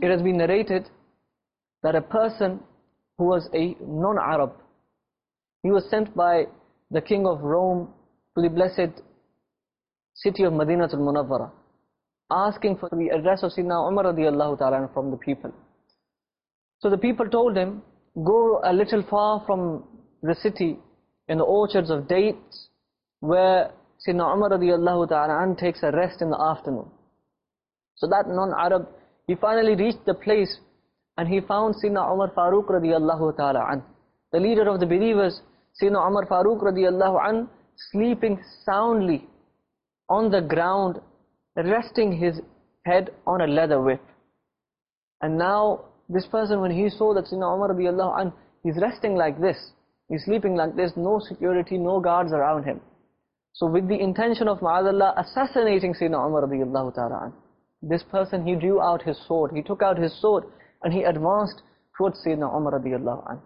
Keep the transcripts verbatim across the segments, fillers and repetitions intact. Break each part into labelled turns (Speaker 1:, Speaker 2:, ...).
Speaker 1: it has been narrated that a person who was a non-Arab, he was sent by the king of Rome to the blessed city of Madinatul Munawwara, asking for the address of Sayyidina Umar radiallahu ta'ala from the people. So the people told him, go a little far from the city in the orchards of dates where Sayyidina Umar radiallahu ta'ala takes a rest in the afternoon. So that non-Arab, he finally reached the place and he found Sayyidina Umar Farooq radiallahu ta'ala an, the leader of the believers, Sayyidina Umar Farooq radiallahu an, sleeping soundly on the ground, resting his head on a leather whip. And now this person, when he saw that Sayyidina Umar radiallahu an, he's resting like this, he's sleeping like this, no security, no guards around him. So with the intention of ma'adallah assassinating Sayyidina Umar radiallahu ta'ala an, this person, he drew out his sword, he took out his sword and he advanced towards Sayyidina Umar radiallahu an.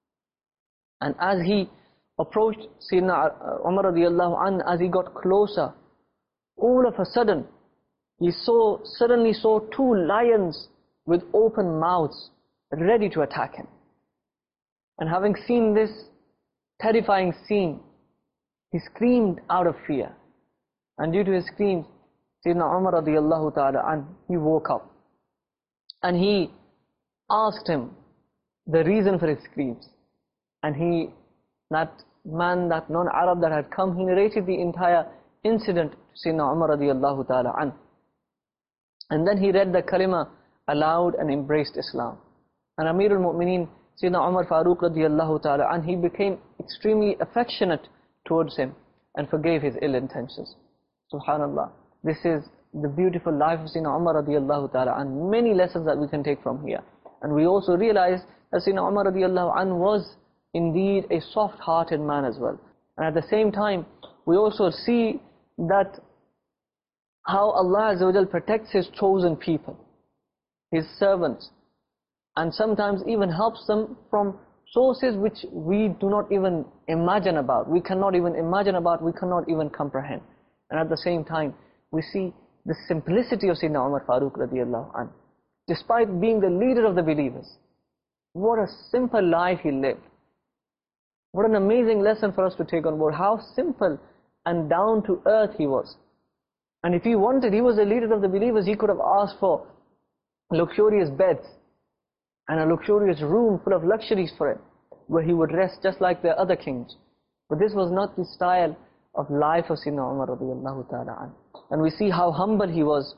Speaker 1: And as he approached Sayyidina Umar radiallahu an, as he got closer, all of a sudden, he saw, suddenly saw two lions with open mouths, ready to attack him. And having seen this terrifying scene, he screamed out of fear. And due to his screams, Sayyidina Umar radiallahu ta'ala an, he woke up. And he asked him the reason for his screams. And he, that man, that non-Arab that had come, he narrated the entire incident to Sayyidina Umar radiallahu ta'ala an. And then he read the kalima aloud and embraced Islam. And Amir al-Mu'mineen, Sayyidina Umar Farooq radiallahu ta'ala an, he became extremely affectionate towards him and forgave his ill intentions. Subhanallah. This is the beautiful life of Sayyidina Umar radiallahu ta'ala an. Many lessons that we can take from here. And we also realize that Sayyidina Umar radiallahu an was indeed a soft-hearted man as well. And at the same time, we also see that how Allah Azza wa Jal protects His chosen people, His servants, and sometimes even helps them from sources which we do not even imagine about, we cannot even imagine about, we cannot even comprehend. And at the same time, we see the simplicity of Sayyidina Umar Farooq radiallahu anhu. Despite being the leader of the believers, what a simple life he lived. What an amazing lesson for us to take on board, how simple and down to earth he was. And if he wanted, he was the leader of the believers, he could have asked for luxurious beds and a luxurious room full of luxuries for him, where he would rest just like the other kings. But this was not the style of life of Sayyidina Umar radiallahu ta'ala an. And we see how humble he was.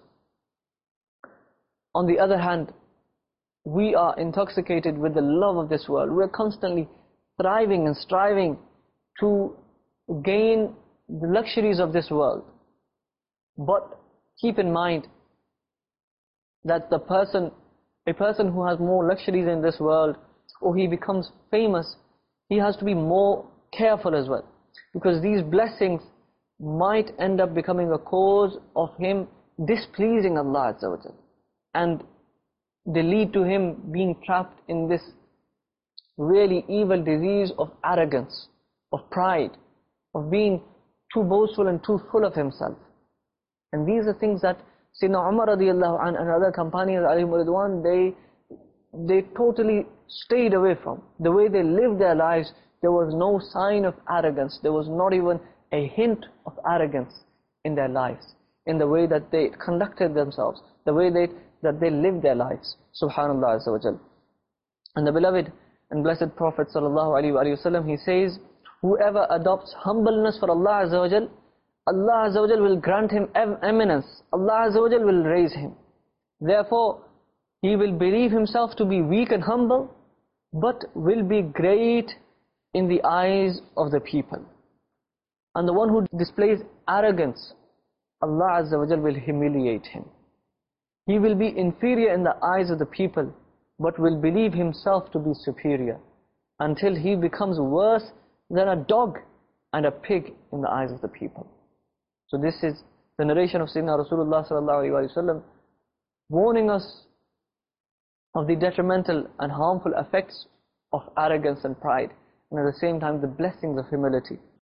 Speaker 1: On the other hand, we are intoxicated with the love of this world. We are constantly thriving and striving to gain the luxuries of this world. But keep in mind that the person, a person who has more luxuries in this world, or he becomes famous, he has to be more careful as well. Because these blessings might end up becoming a cause of him displeasing Allah Azza wa Jal. And they lead to him being trapped in this really evil disease of arrogance, of pride, of being too boastful and too full of himself. And these are things that Sayyidina Umar radiallahu anhu and other companions alayhim ridwan, they, they totally stayed away from. The way they lived their lives, there was no sign of arrogance. There was not even a hint of arrogance in their lives, in the way that they conducted themselves, the way they, that they lived their lives. Subhanallah Azza wa Jal. And the beloved and blessed Prophet sallallahu alaihi wasallam, he says, whoever adopts humbleness for Allah Azza wa Jal, Allah Azza wa Jal will grant him eminence. Allah Azza wa Jal will raise him. Therefore, he will believe himself to be weak and humble, but will be great in the eyes of the people. And the one who displays arrogance, Allah Azza wa Jal will humiliate him. He will be inferior in the eyes of the people, but will believe himself to be superior, until he becomes worse than a dog and a pig in the eyes of the people. So this is the narration of Sayyidina Rasulullah sallallahu alaihi wasallam, warning us of the detrimental and harmful effects of arrogance and pride, and at the same time the blessings of humility.